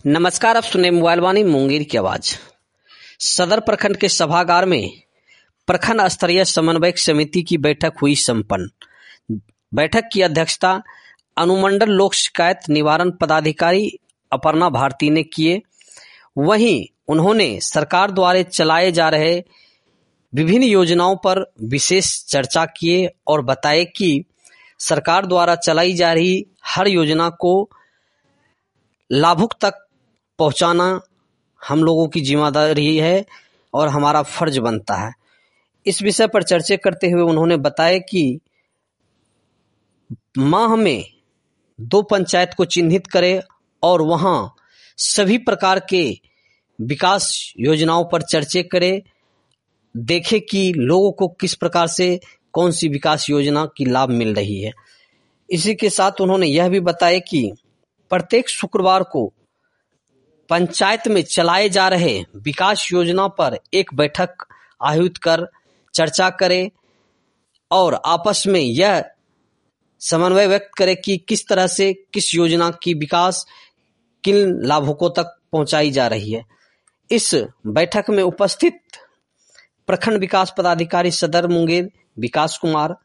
नमस्कार, आप सुने मोबाइल वाणी मुंगेर की आवाज। सदर प्रखंड के सभागार में प्रखंड स्तरीय समन्वयक समिति की बैठक हुई संपन्न। बैठक की अध्यक्षता अनुमंडल लोक शिकायत निवारण पदाधिकारी अपर्णा भारती ने किए। वहीं उन्होंने सरकार द्वारा चलाए जा रहे विभिन्न योजनाओं पर विशेष चर्चा किए और बताए कि सरकार द्वारा चलाई जा रही हर योजना को लाभुक तक पहुंचाना हम लोगों की जिम्मेदारी है और हमारा फर्ज बनता है। इस विषय पर चर्चा करते हुए उन्होंने बताया कि माह में 2 पंचायत को चिन्हित करें और वहां सभी प्रकार के विकास योजनाओं पर चर्चा करें, देखें कि लोगों को किस प्रकार से कौन सी विकास योजना की लाभ मिल रही है। इसी के साथ उन्होंने यह भी बताया कि प्रत्येक शुक्रवार को पंचायत में चलाए जा रहे विकास योजना पर एक बैठक आयोजित कर चर्चा करें और आपस में यह समन्वय व्यक्त करें कि किस तरह से किस योजना की विकास किन लाभुकों तक पहुंचाई जा रही है। इस बैठक में उपस्थित प्रखंड विकास पदाधिकारी सदर मुंगेर विकास कुमार,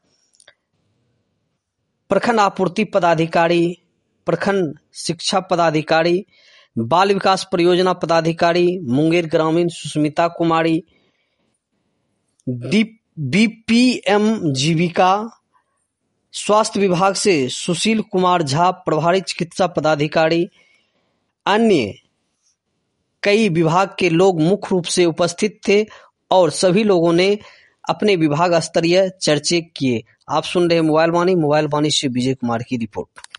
प्रखंड आपूर्ति पदाधिकारी, प्रखंड शिक्षा पदाधिकारी, बाल विकास परियोजना पदाधिकारी मुंगेर ग्रामीण सुष्मिता कुमारी, बीपीएम जीविका, स्वास्थ्य विभाग से सुशील कुमार झा प्रभारी चिकित्सा पदाधिकारी, अन्य कई विभाग के लोग मुख्य रूप से उपस्थित थे और सभी लोगों ने अपने विभाग स्तरीय चर्चे किए। आप सुन रहे मोबाइल वाणी से विजय कुमार की रिपोर्ट।